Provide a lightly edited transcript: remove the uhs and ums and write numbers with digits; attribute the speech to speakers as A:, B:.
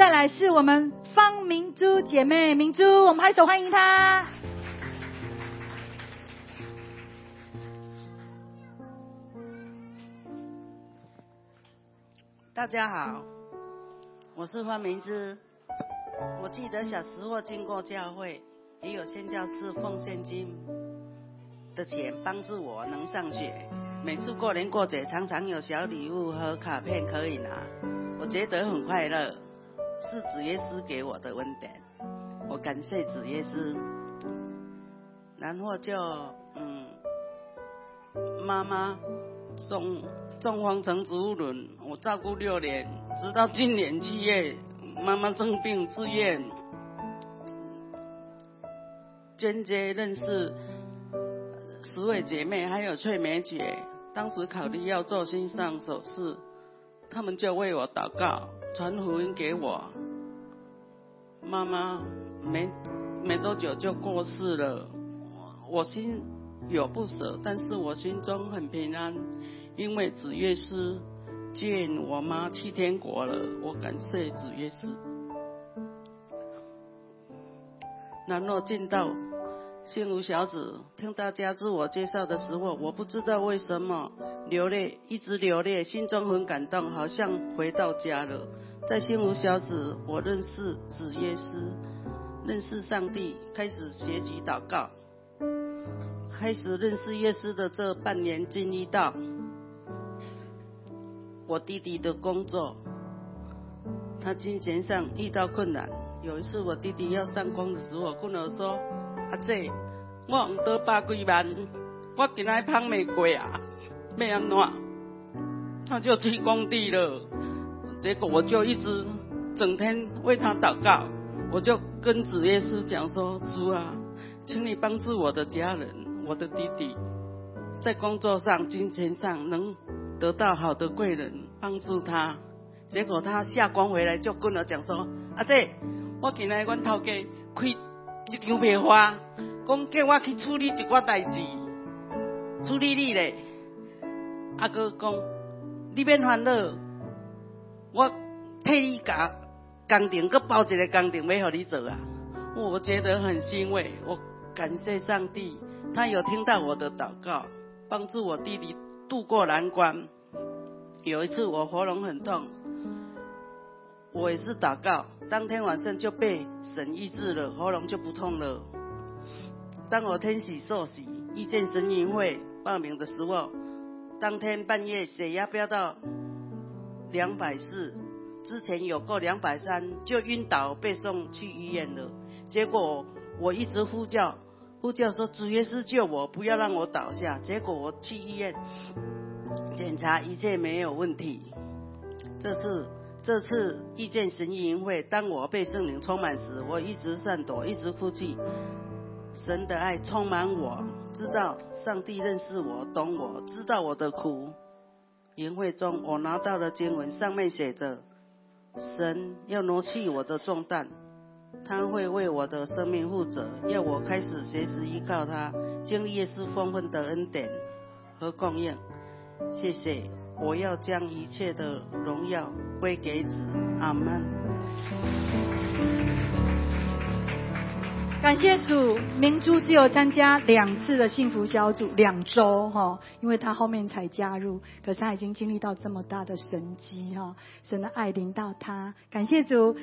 A: 再来是我们方明珠姐妹，明珠，我们拍手欢迎她。
B: 大家好，我是方明珠。我记得小时候经过教会，也有宣教士奉献金的钱帮助我能上学。每次过年过节，常常有小礼物和卡片可以拿，我觉得很快乐，是主耶稣给我的恩典，我感谢主耶稣。然后就妈妈中风成植物人，我照顾6年，直到今年7月，妈妈生病住院，间接认识10位姐妹还有翠梅姐。当时考虑要做心脏手术，他们就为我祷告，传福音给我。妈妈没多久就过世了，我心有不舍，但是我心中很平安，因为主耶稣接我妈去天国了，我感谢主耶稣。然后进到幸福小组，听大家自我介绍的时候，我不知道为什么流泪，一直流泪，心中很感动，好像回到家了。在幸福小组，我认识主耶稣，认识上帝，开始学习祷告，开始认识耶稣的这半年，经历到我弟弟的工作，他金钱上遇到困难。有一次我弟弟要上工的时候，跟我说：“阿姐，我唔得100几万，我今仔胖没过啊，要安怎？”他就去工地了。结果我就一直整天为他祷告，我就跟主耶稣讲说：“主啊，请你帮助我的家人，我的弟弟，在工作上、金钱上能得到好的贵人帮助他。”结果他下工回来就跟我讲说：“阿姐，我今仔阮头家开一场卖花，讲叫我去处理一寡代志，处理你咧。阿哥讲，你免烦恼，我替你甲工程搁包一个工程要给你做啊。”我觉得很欣慰，我感谢上帝，他有听到我的祷告，帮助我弟弟渡过难关。有一次我喉咙很痛，我也是祷告，当天晚上就被神医治了，喉咙就不痛了。当我天喜受喜遇见神营会报名的时候，当天半夜血压飙到240，之前有过230，就晕倒被送去医院了。结果我一直呼叫说：“主耶稣救我，不要让我倒下。”结果我去医院检查，一切没有问题。这次遇见神营会，当我被圣灵充满时，我一直闪躲，一直哭泣。神的爱充满我，知道上帝认识我，懂我，知道我的苦。营会中我拿到了经文，上面写着：神要挪去我的重担，他会为我的生命负责，要我开始学习依靠他，经历耶稣丰盛的恩典和供应。谢谢，我要将一切的荣耀归给主。阿们。
A: 感谢主，明珠只有参加2次的幸福小组，2周哈，因为他后面才加入，可是他已经经历到这么大的神迹哈，神的爱临到他，感谢主。